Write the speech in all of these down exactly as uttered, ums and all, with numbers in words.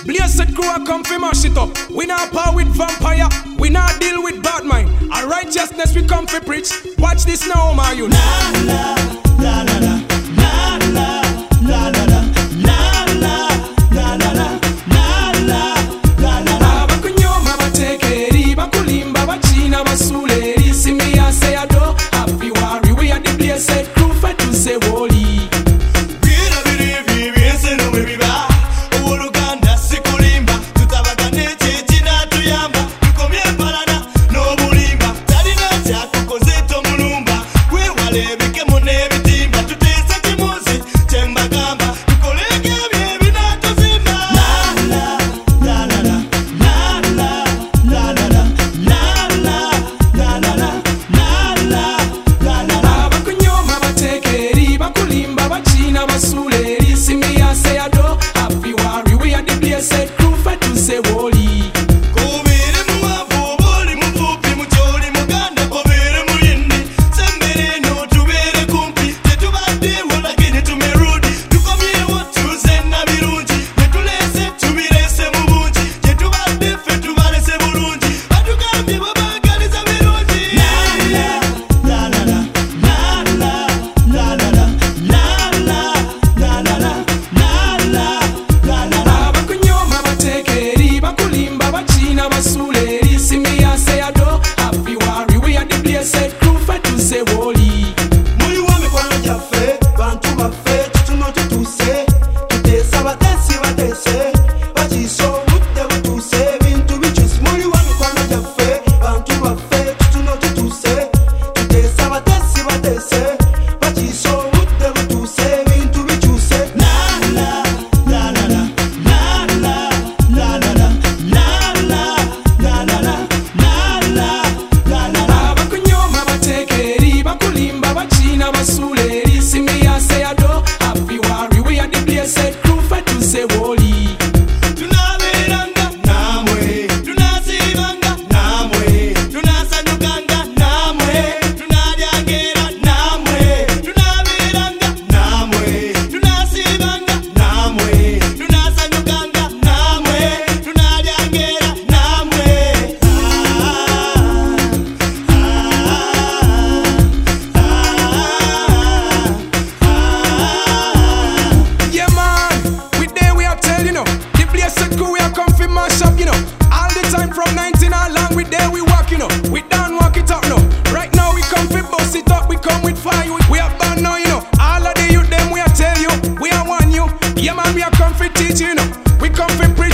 Blazed crew a come fi mash it up. We not power with vampire, we not deal with bad mind. And righteousness we come fi preach. Watch this now, my you. La la la la la la la la la la la la la la la la la la. Bakunyoma batekeri, bakulimba bachina basuleri. See me I say I do happy worry. We are the blessed crew for to say holy.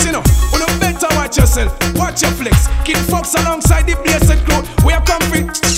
Watch your flex, keep fox alongside the blazed crew. We are comfy.